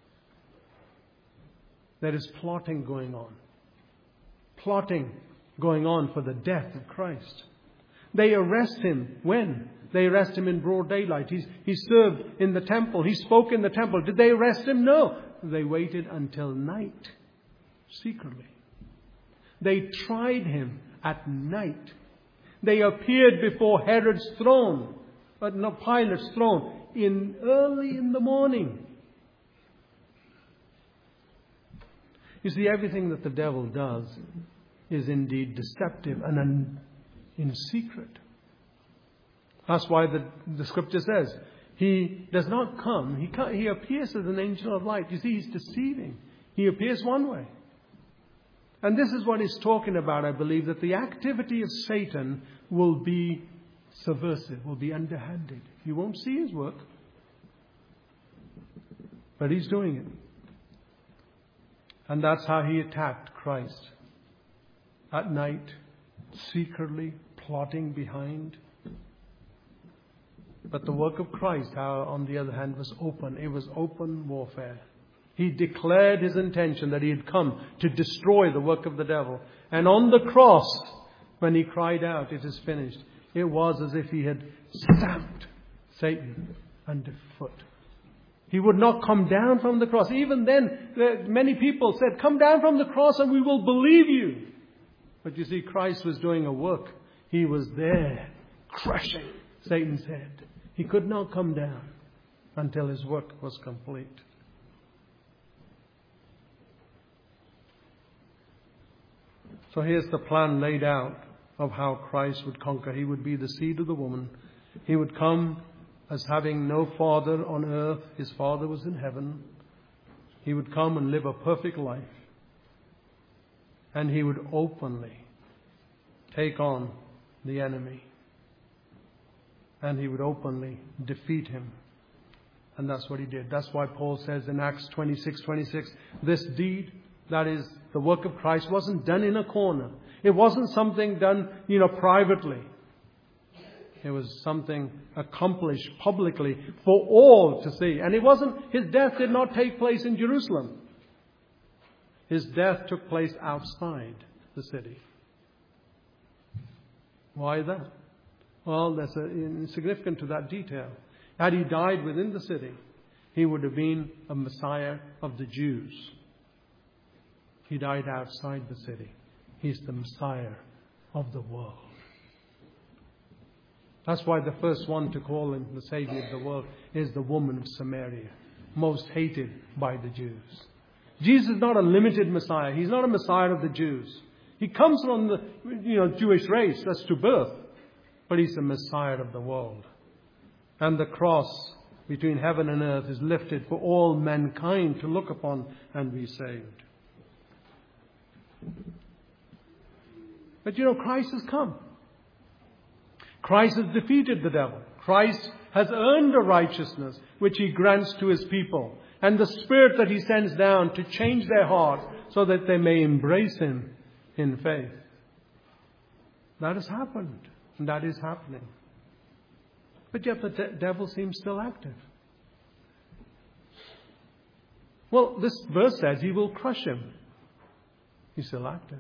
there is plotting going on. Plotting going on for the death of Christ. They arrest him. When? They arrest him in broad daylight. He served in the temple. He spoke in the temple. Did they arrest him? No. They waited until night. Secretly. They tried him at night. They appeared before Herod's throne. But not Pilate's throne. Early in the morning. You see, everything that the devil does is indeed deceptive and in secret. That's why the scripture says, he does not come. He appears as an angel of light. You see, he's deceiving. He appears one way. And this is what he's talking about, I believe, that the activity of Satan will be subversive, will be underhanded. You won't see his work. But he's doing it. And that's how he attacked Christ. At night, secretly, plotting behind. But the work of Christ, on the other hand, was open. It was open warfare. He declared his intention that he had come to destroy the work of the devil. And on the cross, when he cried out, "It is finished," it was as if he had stamped Satan underfoot. He would not come down from the cross. Even then, many people said, "Come down from the cross and we will believe you." But you see, Christ was doing a work. He was there, crushing Satan's head. He could not come down until his work was complete. So here's the plan laid out of how Christ would conquer. He would be the seed of the woman. He would come as having no father on earth. His father was in heaven. He would come and live a perfect life. And he would openly take on the enemy. And he would openly defeat him. And that's what he did. That's why Paul says in Acts 26:26, this deed, that is the work of Christ, wasn't done in a corner. It wasn't something done, privately. It was something accomplished publicly for all to see. And his death did not take place in Jerusalem. His death took place outside the city. Why that? Well, that's significant to that detail. Had he died within the city, he would have been a Messiah of the Jews. He died outside the city. He's the Messiah of the world. That's why the first one to call him the Savior of the world is the woman of Samaria, most hated by the Jews. Jesus is not a limited Messiah. He's not a Messiah of the Jews. He comes from the Jewish race, that's to birth. But he's the Messiah of the world. And the cross between heaven and earth is lifted for all mankind to look upon and be saved. But Christ has come. Christ has defeated the devil. Christ has earned a righteousness which he grants to his people. And the Spirit that he sends down to change their hearts so that they may embrace him in faith. That has happened. And that is happening. But yet the devil seems still active. Well, this verse says he will crush him. He's still active.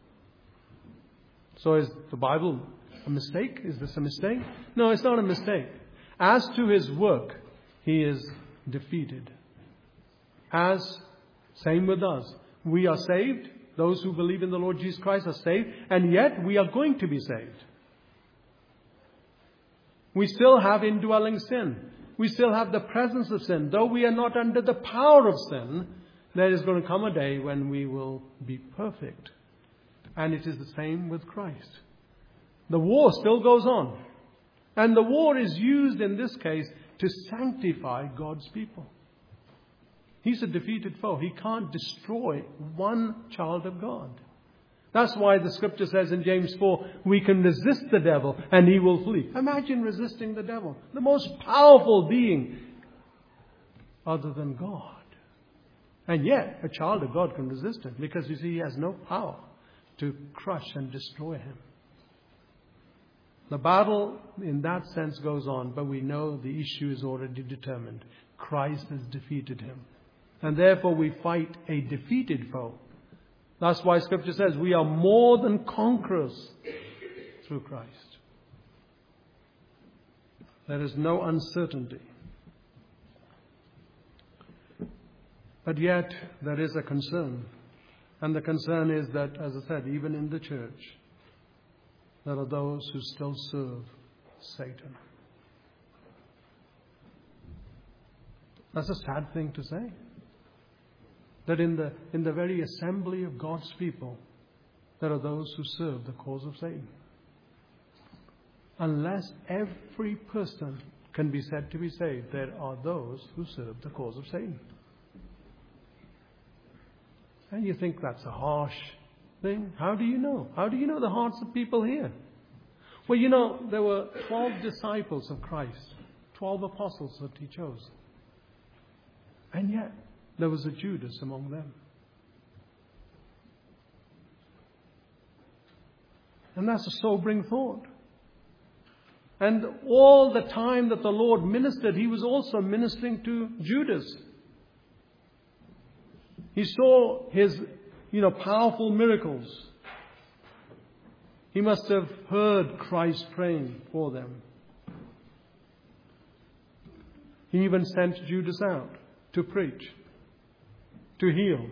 So is the Bible a mistake? Is this a mistake? No, it's not a mistake. As to his work, he is defeated. Same with us. We are saved. Those who believe in the Lord Jesus Christ are saved. And yet we are going to be saved. We still have indwelling sin. We still have the presence of sin. Though we are not under the power of sin, there is going to come a day when we will be perfect. And it is the same with Christ. The war still goes on. And the war is used in this case to sanctify God's people. He's a defeated foe. He can't destroy one child of God. That's why the scripture says in James 4, we can resist the devil and he will flee. Imagine resisting the devil, the most powerful being other than God. And yet, a child of God can resist him because, you see, he has no power to crush and destroy him. The battle, in that sense, goes on, but we know the issue is already determined. Christ has defeated him. And therefore, we fight a defeated foe. That's why Scripture says we are more than conquerors through Christ. There is no uncertainty. But yet, there is a concern. And the concern is that, as I said, even in the church, there are those who still serve Satan. That's a sad thing to say. That in the very assembly of God's people, there are those who serve the cause of Satan. Unless every person can be said to be saved, there are those who serve the cause of Satan. And you think that's a harsh thing? How do you know? How do you know the hearts of people here? Well, you know, there were 12 disciples of Christ, 12 apostles that he chose. And yet, there was a Judas among them. And that's a sobering thought. And all the time that the Lord ministered, he was also ministering to Judas. He saw his, powerful miracles. He must have heard Christ praying for them. He even sent Judas out to preach, to heal.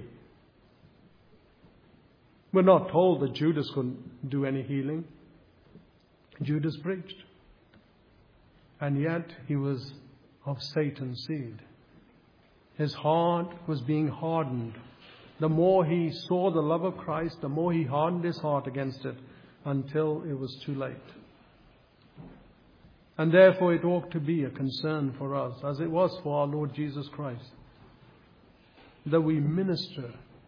We're not told that Judas couldn't do any healing. Judas preached. And yet he was of Satan's seed. His heart was being hardened. The more he saw the love of Christ, the more he hardened his heart against it until it was too late. And therefore it ought to be a concern for us, as it was for our Lord Jesus Christ, that we minister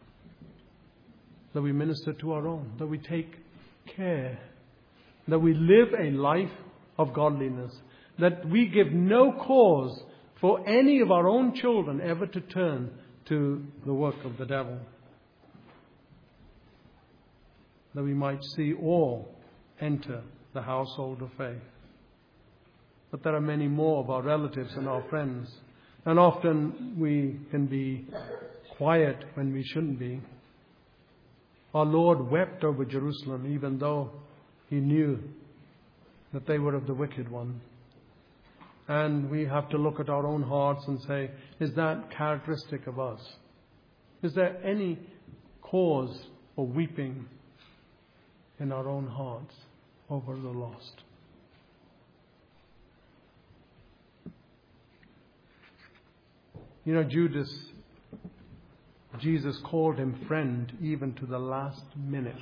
to our own, that we take care, that we live a life of godliness, that we give no cause for any of our own children ever to turn to the work of the devil. That we might see all enter the household of faith. But there are many more of our relatives and our friends. And often we can be quiet when we shouldn't be. Our Lord wept over Jerusalem even though he knew that they were of the wicked one. And we have to look at our own hearts and say, is that characteristic of us? Is there any cause for weeping in our own hearts over the lost? Judas, Jesus called him friend even to the last minute.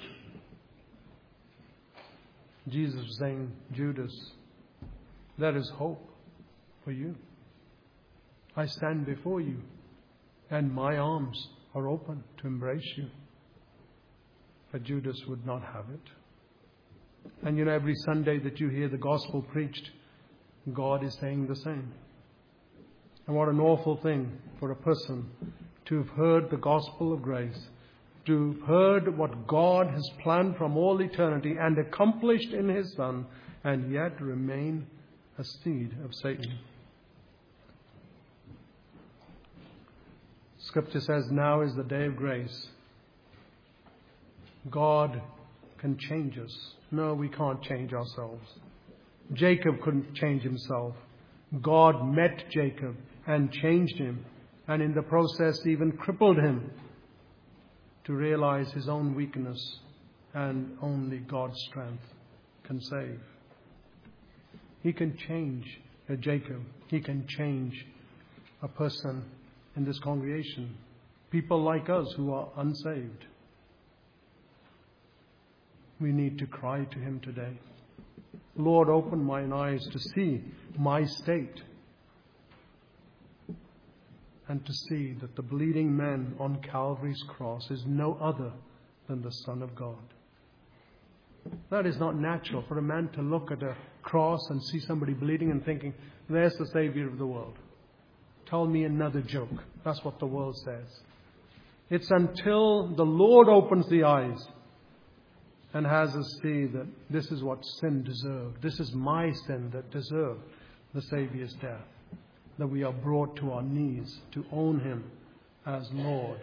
Jesus was saying, Judas, there is hope for you. I stand before you and my arms are open to embrace you. But Judas would not have it. And every Sunday that you hear the gospel preached, God is saying the same. And what an awful thing for a person to have heard the gospel of grace, to have heard what God has planned from all eternity and accomplished in his Son, and yet remain a seed of Satan. Scripture says now is the day of grace. God can change us. No, we can't change ourselves. Jacob couldn't change himself. God met Jacob and changed him, and in the process even crippled him to realize his own weakness, and only God's strength can save. He can change Jacob. He can change a person in this congregation. People like us who are unsaved. We need to cry to him today. Lord, open mine eyes to see my state and to see that the bleeding man on Calvary's cross is no other than the Son of God. That is not natural for a man to look at a cross and see somebody bleeding and thinking, there's the Savior of the world. tell me another joke. That's what the world says. It's until the Lord opens the eyes and has us see that this is what sin deserved. This is my sin that deserved the Saviour's death. That we are brought to our knees to own Him as Lord.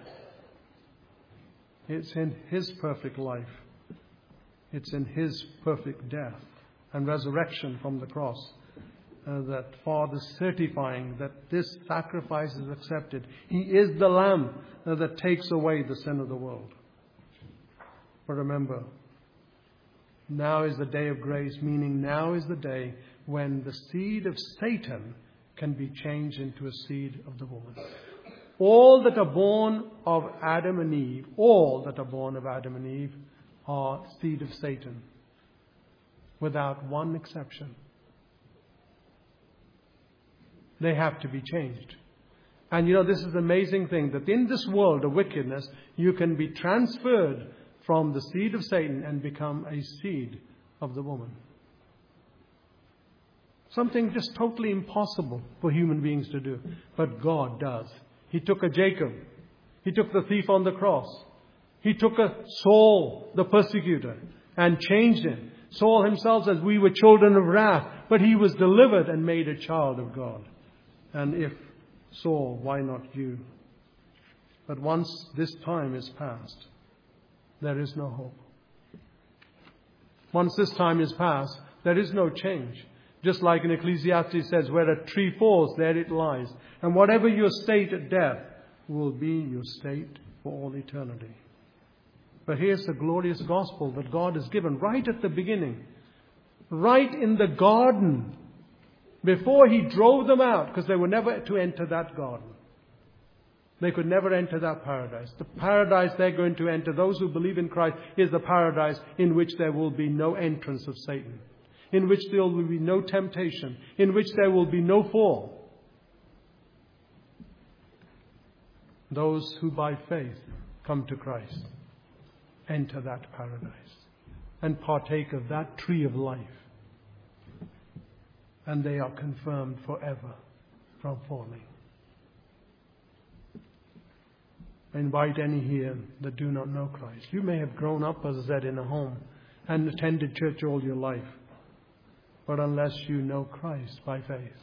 It's in His perfect life. It's in His perfect death and resurrection from the cross that Father certifying that this sacrifice is accepted. He is the Lamb that takes away the sin of the world. But remember, now is the day of grace, meaning now is the day when the seed of Satan can be changed into a seed of the woman. All that are born of Adam and Eve, are seed of Satan, without one exception. They have to be changed. And this is the amazing thing, that in this world of wickedness, you can be transferred from the seed of Satan and become a seed of the woman. Something just totally impossible for human beings to do. But God does. He took a Jacob. He took the thief on the cross. He took a Saul, the persecutor, and changed him. Saul himself says, we were children of wrath, but he was delivered and made a child of God. And if Saul, why not you? But once this time is past, there is no hope. Once this time is past, there is no change. Just like in Ecclesiastes says, where a tree falls, there it lies. And whatever your state at death will be your state for all eternity. But here's the glorious gospel that God has given right at the beginning. Right in the garden. Before He drove them out, because they were never to enter that garden. They could never enter that paradise. The paradise they're going to enter, those who believe in Christ, is the paradise in which there will be no entrance of Satan. In which there will be no temptation. In which there will be no fall. Those who by faith come to Christ enter that paradise and partake of that tree of life. And they are confirmed forever from falling. I invite any here that do not know Christ. You may have grown up, as I said, in a home and attended church all your life. But unless you know Christ by faith,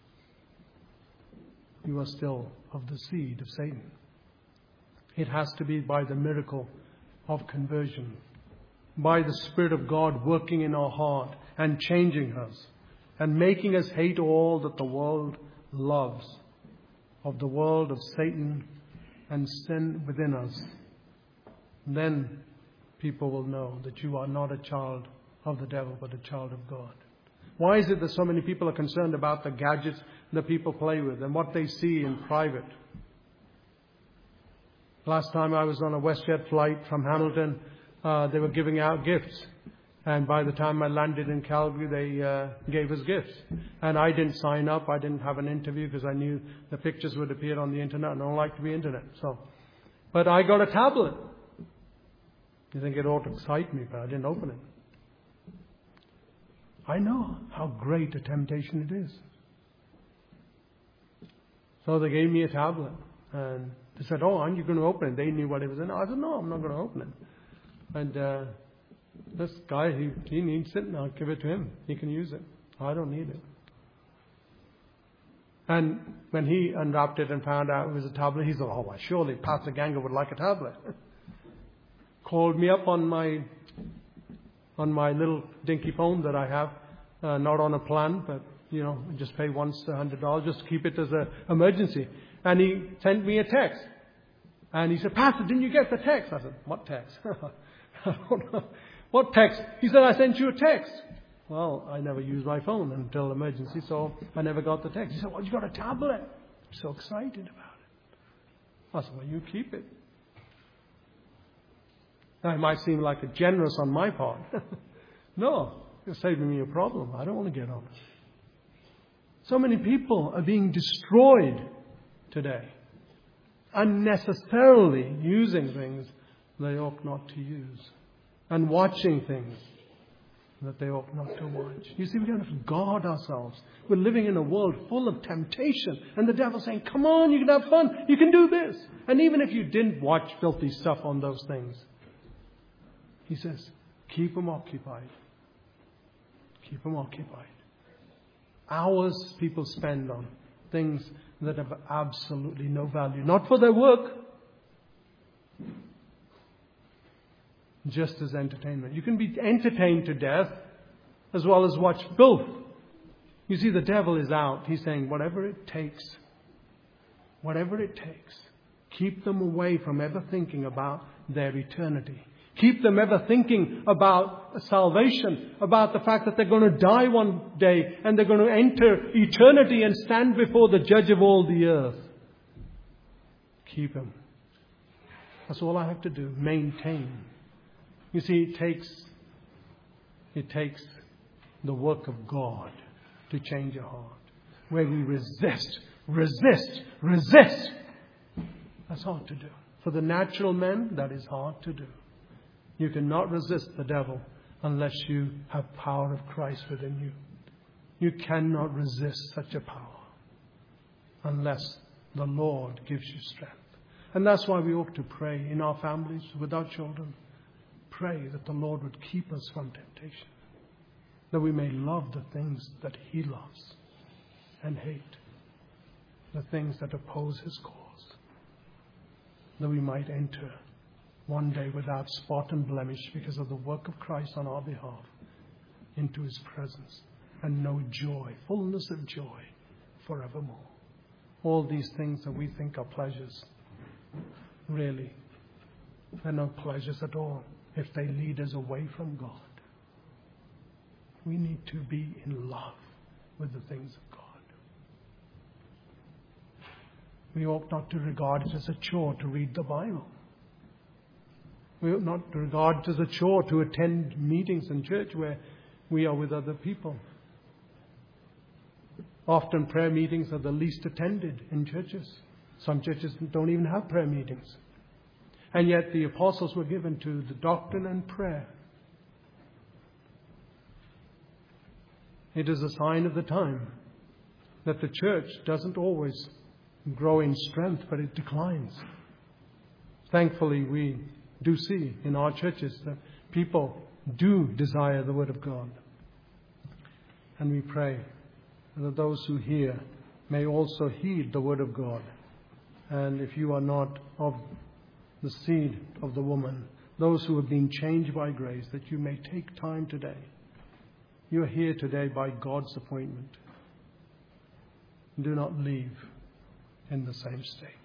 you are still of the seed of Satan. It has to be by the miracle of conversion, by the Spirit of God working in our heart and changing us and making us hate all that the world loves, of the world of Satan and sin within us. Then people will know that you are not a child of the devil, but a child of God. Why is it that so many people are concerned about the gadgets that people play with and what they see in private? Last time I was on a WestJet flight from Hamilton, they were giving out gifts. And by the time I landed in Calgary, they gave us gifts. And I didn't sign up. I didn't have an interview because I knew the pictures would appear on the internet. And I don't like to be internet. But I got a tablet. You think it ought to excite me, but I didn't open it. I know how great a temptation it is. So they gave me a tablet. And they said, oh, aren't you going to open it? They knew what it was in. I said, no, I'm not going to open it. And this guy, he needs it, and I'll give it to him. He can use it. I don't need it. And when he unwrapped it and found out it was a tablet, he said, oh, well, surely Pastor Ganga would like a tablet. Called me up on my little dinky phone that I have, not on a plan, but, just pay once $100 just to keep it as an emergency. And he sent me a text. And he said, Pastor, didn't you get the text? I said, what text? I don't know. What text? He said, I sent you a text. Well, I never use my phone until emergency, so I never got the text. He said, well, you got a tablet. I'm so excited about it. I said, well, you keep it. Now, it might seem like a generous on my part. No, you're saving me a problem. I don't want to get on it. So many people are being destroyed today, unnecessarily using things they ought not to use, and watching things that they ought not to watch. You see, we don't have to guard ourselves. We're living in a world full of temptation. And the devil's saying, come on, you can have fun. You can do this. And even if you didn't watch filthy stuff on those things, he says, keep them occupied. Keep them occupied. Hours people spend on things that have absolutely no value. Not for their work. Just as entertainment. You can be entertained to death as well as watch filth. You see, the devil is out. He's saying, whatever it takes, keep them away from ever thinking about their eternity. Keep them ever thinking about salvation, about the fact that they're going to die one day and they're going to enter eternity and stand before the judge of all the earth. Keep them. That's all I have to do. Maintain. You see, it takes the work of God to change a heart. Where we resist. That's hard to do. For the natural man, that is hard to do. You cannot resist the devil unless you have power of Christ within you. You cannot resist such a power unless the Lord gives you strength. And that's why we ought to pray in our families, with our children. Pray that the Lord would keep us from temptation. That we may love the things that He loves and hate the things that oppose His cause. That we might enter one day without spot and blemish because of the work of Christ on our behalf into His presence and know joy, fullness of joy forevermore. All these things that we think are pleasures, really, they're no pleasures at all if they lead us away from God. We need to be in love with the things of God. We ought not to regard it as a chore to read the Bible. We ought not to regard it as a chore to attend meetings in church where we are with other people. Often prayer meetings are the least attended in churches. Some churches don't even have prayer meetings. And yet the apostles were given to the doctrine and prayer. It is a sign of the time that the church doesn't always grow in strength, but it declines. Thankfully, we do see in our churches that people do desire the Word of God. And we pray that those who hear may also heed the Word of God. And if you are not of the seed of the woman, those who have been changed by grace, that you may take time today. You are here today by God's appointment. Do not leave in the same state.